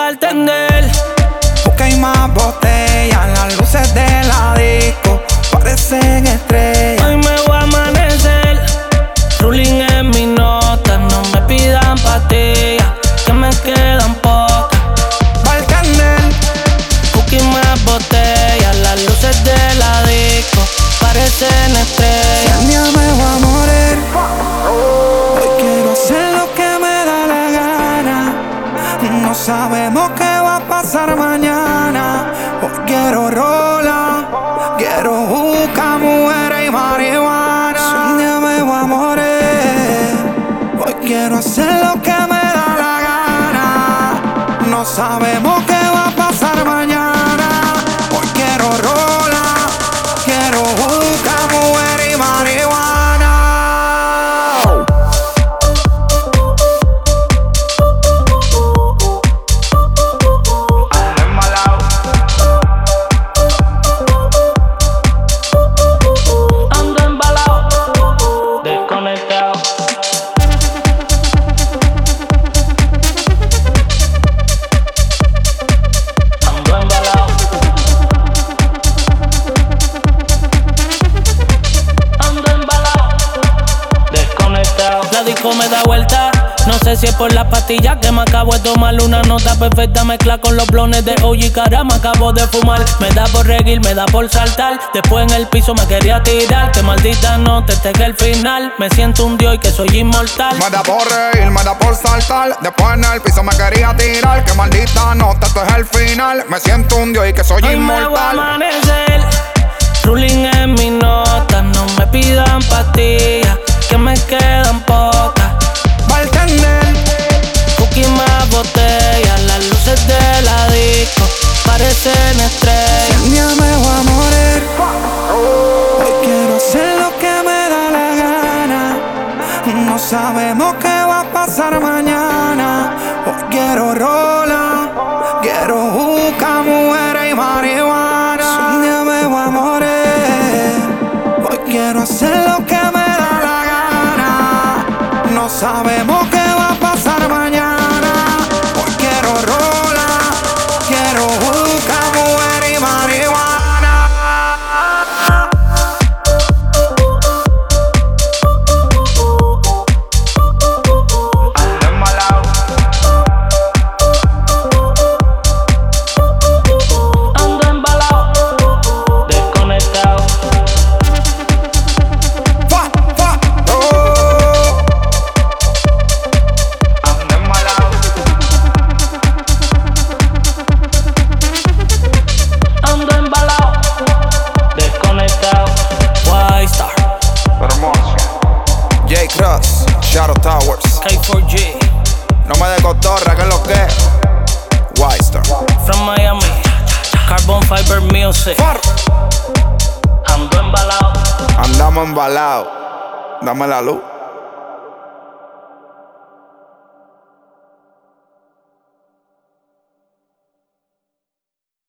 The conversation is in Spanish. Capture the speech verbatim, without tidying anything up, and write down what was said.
bartender. Busca y más botellas, las luces de la disco parecen estrellas. Hoy me voy a amanecer, ruling en mi nota. No me pidan pastillas, que me quedan pocas. Bartender, Busca y más botellas, las luces de la disco parecen si estrellas. un día me voy a morir, hoy quiero hacer lo que me da la gana. No sabemos qué va a pasar mañana. Hoy quiero rola, quiero buscar mujeres y marihuana. Si un día me voy a morir, hoy quiero hacer lo que me da la gana. No sabemos qué va a pasar mañana. Hoy quiero rola, quiero buscar mujeres y marihuana. Ando embalado, desconectado. Ando embalado. Ando embalado, desconectado. La disco me da vuelta. No sé si es por las pastillas que me acabo de tomar. Una nota perfecta mezcla con los blones de O G. Cara, me acabo de fumar. Me da por reír, me da por saltar. Después en el piso me quería tirar. Que maldita nota, este que el final. Me siento un dios y que soy inmortal. Me da por reír, me da por saltar. Después en el piso me quería tirar. Que maldita nota, esto es el final. Me siento un dios y que soy Hoy me voy a inmortal. amanecer, ruling en mi nota. No me pidan pastillas, que me quedan pocas. Bartender, Cookie más botellas, las luces de la disco parecen si estrellas. un día me voy a morir, hoy quiero hacer lo que me da la gana. No sabemos qué va a pasar mañana. Hoy quiero rola, quiero buscar mujeres y marihuana. Si un día me voy a morir, hoy quiero hacer lo que me da la gana. No sabemos qué va a pasar mañana. Hoy quiero rola, quiero buscar mujeres y marihuana. Ando embalado, Ando embalado, desconectado. fa, fa, oh. Ando embalado, Ando embalado, desconectado. Y-Star, hermoso. J Cross, Shadow Towers. K four G, No me de cotorra, que es lo que es. Y-Star. from Miami, Carbon Fiber Music. Far. Ando embalado. Andamos embalados. Dame la luz.